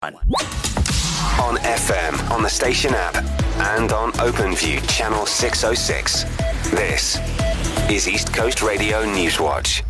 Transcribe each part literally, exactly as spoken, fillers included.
On F M, on the station app, and on OpenView Channel six oh six. This is East Coast Radio Newswatch.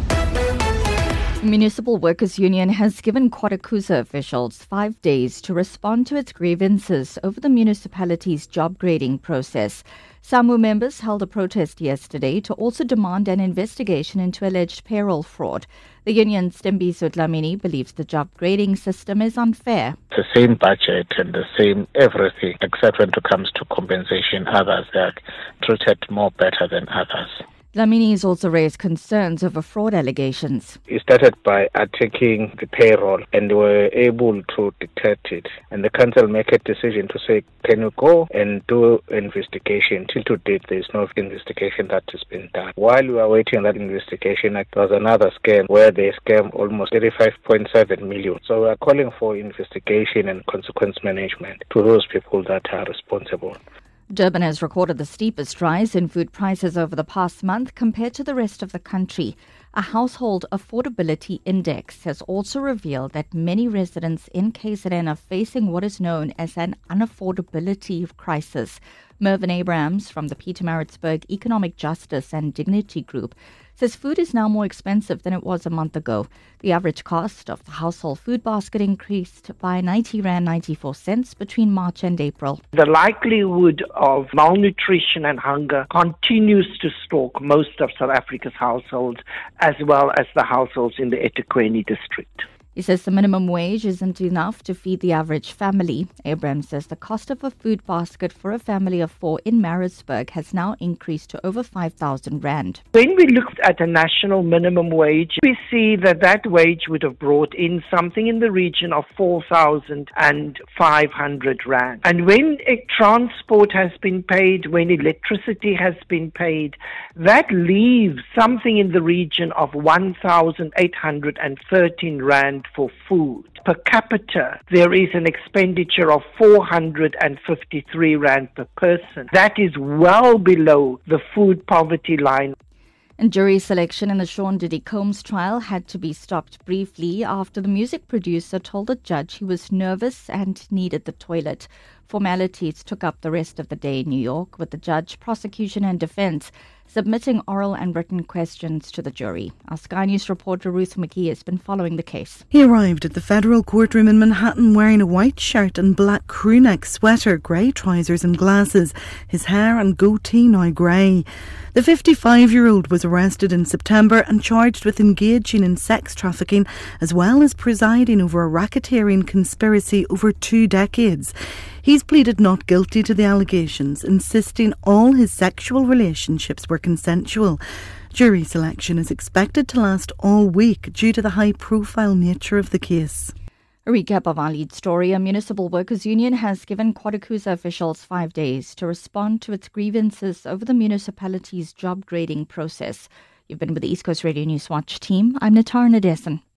The Municipal Workers Union has given KwaDukuza officials five days to respond to its grievances over the municipality's job grading process. SAMWU members held a protest yesterday to also demand an investigation into alleged payroll fraud. The union's Stembiso Dlamini believes the job grading system is unfair. The same budget and the same everything, except when it comes to compensation, others are treated more better than others. Dlamini has also raised concerns over fraud allegations. It started by attacking the payroll and they were able to detect it. And the council make a decision to say, can you go and do investigation? Till to date, there is no investigation that has been done. While we are waiting that investigation, there was another scam where they scammed almost thirty-five point seven million. So we are calling for investigation and consequence management to those people that are responsible. Durban has recorded the steepest rise in food prices over the past month compared to the rest of the country. A household affordability index has also revealed that many residents in K Z N are facing what is known as an unaffordability crisis. Mervyn Abrahams from the Pietermaritzburg Economic Justice and Dignity Group says food is now more expensive than it was a month ago. The average cost of the household food basket increased by ninety rand ninety-four cents between March and April. The likelihood of malnutrition and hunger continues to stalk most of South Africa's households, as well as the households in the eThekwini district. He says the minimum wage isn't enough to feed the average family. Abraham says the cost of a food basket for a family of four in Maritzburg has now increased to over five thousand rand. When we looked at a national minimum wage, we see that that wage would have brought in something in the region of four thousand five hundred rand. And when a transport has been paid, when electricity has been paid, that leaves something in the region of one thousand eight hundred thirteen rand for food. Per capita, there is an expenditure of four hundred fifty-three rand per person. That is well below the food poverty line. And jury selection in the Sean Diddy Combs trial had to be stopped briefly after the music producer told the judge he was nervous and needed the toilet. Formalities took up the rest of the day in New York, with the judge, prosecution and defense submitting oral and written questions to the jury. Our Sky News reporter Ruth McGee has been following the case. He arrived at the federal courtroom in Manhattan wearing a white shirt and black crewneck sweater, grey trousers and glasses, his hair and goatee now grey. The fifty-five-year-old was arrested in September and charged with engaging in sex trafficking as well as presiding over a racketeering conspiracy over two decades. He's pleaded not guilty to the allegations, insisting all his sexual relationships were consensual. Jury selection is expected to last all week due to the high-profile nature of the case. A recap of our lead story. A Municipal Workers Union has given KwaDukuza officials five days to respond to its grievances over the municipality's job grading process. You've been with the East Coast Radio Newswatch team. I'm Natara Nadesan.